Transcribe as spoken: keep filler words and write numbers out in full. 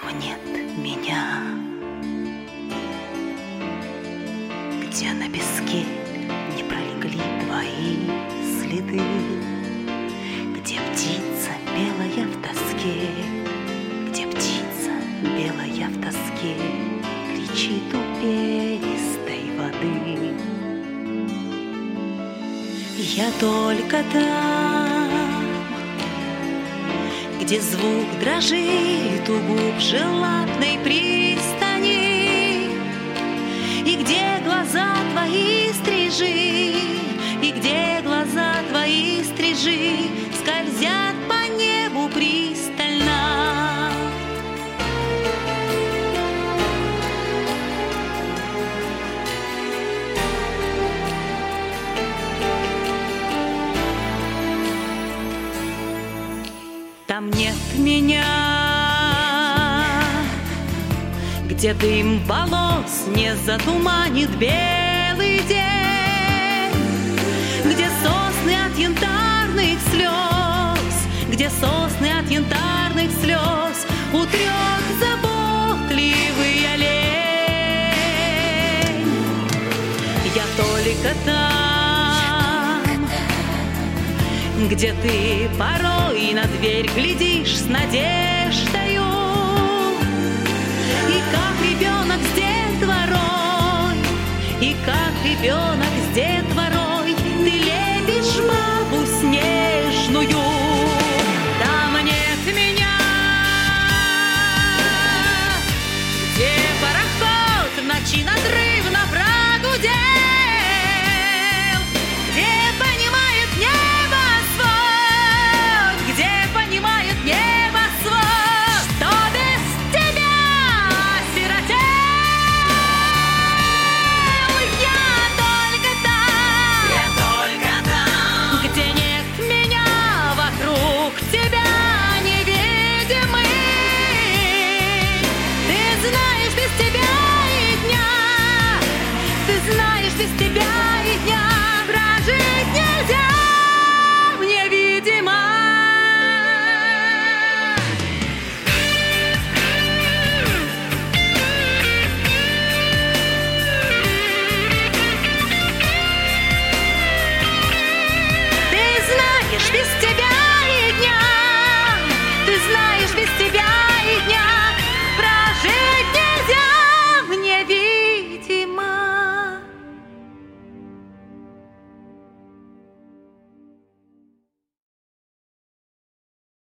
снова нет меня, где на песке не пролегли твои следы, где птица белая в тоске, где птица белая в тоске кричит у пенистой воды. Я только там, где звук дрожит у губ желанной пристани, и где глаза твои стрижи, и где глаза твои стрижи скользят по небу пристально. Там нет меня, где дым волос не затуманит белый день, где сосны от янтарных слез, где сосны от янтарных слез утрет заботливый олень. Я только там, где ты порой на дверь глядишь с надеждою, и как ребенок с детворой, и как ребенок с детворой ты лепишь бабу снежную. Там нет меня, где пароход в ночи надрывно прогудел, где понимает небосвод, где понимает небосвод, что без тебя осиротел. Я только там, Я только там, где нет меня, вокруг тебя невидимый. Ты знаешь без тебя и дня, ты знаешь без тебя